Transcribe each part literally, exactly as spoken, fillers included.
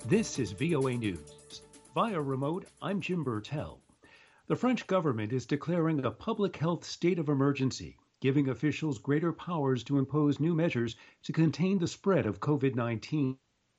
This is V O A News. Via remote, I'm Jim Burtell. The French government is declaring a public health state of emergency, giving officials greater powers to impose new measures to contain the spread of COVID nineteen.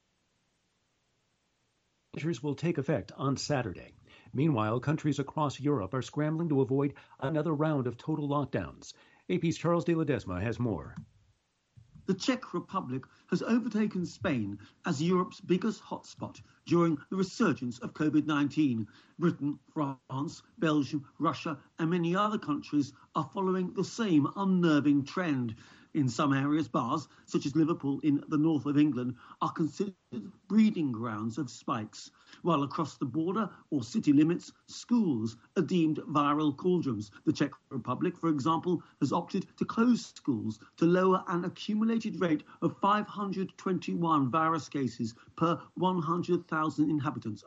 Measures will take effect on Saturday. Meanwhile, countries across Europe are scrambling to avoid another round of total lockdowns. A P's Charles de Ledesma has more. The Czech Republic has overtaken Spain as Europe's biggest hotspot during the resurgence of COVID nineteen. Britain, France, Belgium, Russia and many other countries are following the same unnerving trend. In some areas, bars, such as Liverpool in the north of England, are considered breeding grounds of spikes, while across the border or city limits, schools are deemed viral cauldrons. The Czech Republic, for example, has opted to close schools to lower an accumulated rate of five hundred twenty-one virus cases per one hundred thousand inhabitants,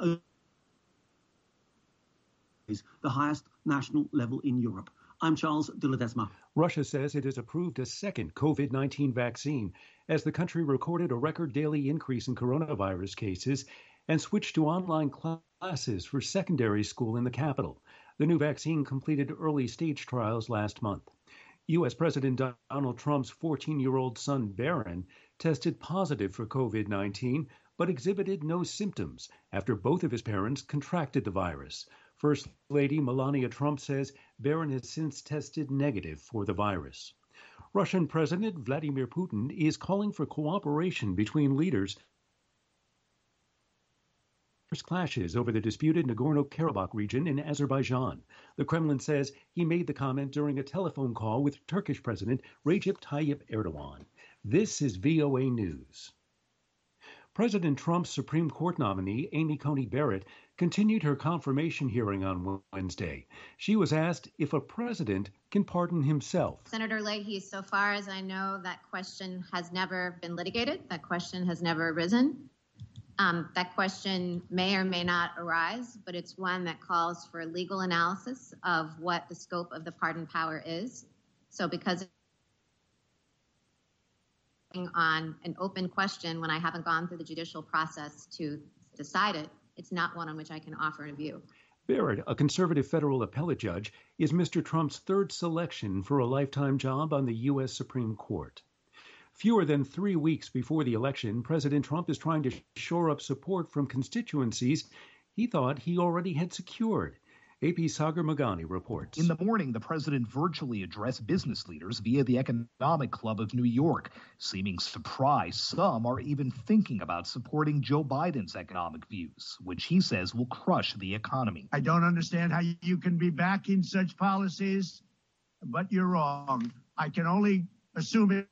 the highest national level in Europe. I'm Charles de Ledesma. Russia says it has approved a second COVID nineteen vaccine as the country recorded a record daily increase in coronavirus cases and switched to online classes for secondary school in the capital. The new vaccine completed early stage trials last month. U S. President Donald Trump's fourteen-year-old son, Barron, tested positive for COVID nineteen, but exhibited no symptoms after both of his parents contracted the virus. First Lady Melania Trump says Barron has since tested negative for the virus. Russian President Vladimir Putin is calling for cooperation between leaders. Clashes over the disputed Nagorno-Karabakh region in Azerbaijan. The Kremlin says he made the comment during a telephone call with Turkish President Recep Tayyip Erdogan. This is V O A News. President Trump's Supreme Court nominee, Amy Coney Barrett, continued her confirmation hearing on Wednesday. She was asked if a president can pardon himself. Senator Leahy, so far as I know, that question has never been litigated. That question has never arisen. Um, that question may or may not arise, but it's one that calls for legal analysis of what the scope of the pardon power is. So because on an open question when I haven't gone through the judicial process to decide it, it's not one on which I can offer a view. Barrett, a conservative federal appellate judge, is Mister Trump's third selection for a lifetime job on the U S. Supreme Court. Fewer than three weeks before the election, President Trump is trying to shore up support from constituencies he thought he already had secured. A P's Sagar Magani reports. In the morning, the president virtually addressed business leaders via the Economic Club of New York. Seeming surprised, some are even thinking about supporting Joe Biden's economic views, which he says will crush the economy. I don't understand how you can be backing such policies, but you're wrong. I can only assume it.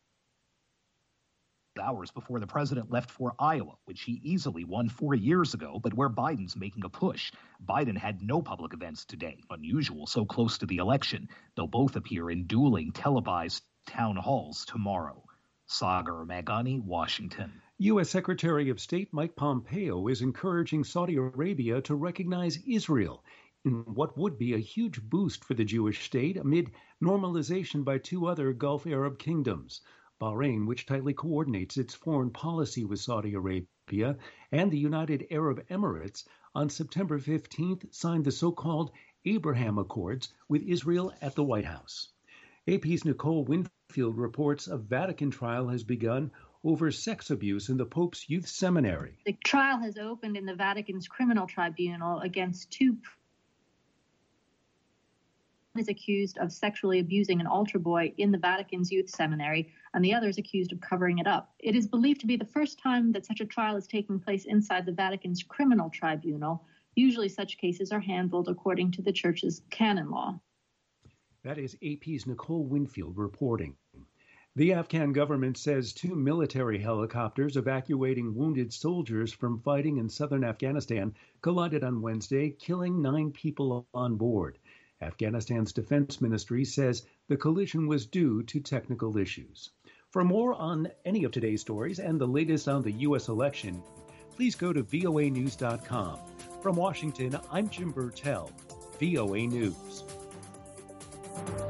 Hours before the president left for Iowa, which he easily won four years ago, but where Biden's making a push. Biden had no public events today, unusual so close to the election. They'll both appear in dueling televised town halls tomorrow. Sagar Magani, Washington. U S. Secretary of State Mike Pompeo is encouraging Saudi Arabia to recognize Israel in what would be a huge boost for the Jewish state amid normalization by two other Gulf Arab kingdoms. Bahrain, which tightly coordinates its foreign policy with Saudi Arabia, and the United Arab Emirates, on September fifteenth signed the so-called Abraham Accords with Israel at the White House. A P's Nicole Winfield reports a Vatican trial has begun over sex abuse in the Pope's youth seminary. The trial has opened in the Vatican's criminal tribunal against two is accused of sexually abusing an altar boy in the Vatican's youth seminary, and the other is accused of covering it up. It is believed to be the first time that such a trial is taking place inside the Vatican's criminal tribunal. Usually such cases are handled according to the Church's canon law. That is A P's Nicole Winfield reporting. The Afghan government says two military helicopters evacuating wounded soldiers from fighting in southern Afghanistan collided on Wednesday, killing nine people on board. Afghanistan's defense ministry says the collision was due to technical issues. For more on any of today's stories and the latest on the U S election, please go to V O A news dot com. From Washington, I'm Jim Burtell, V O A News.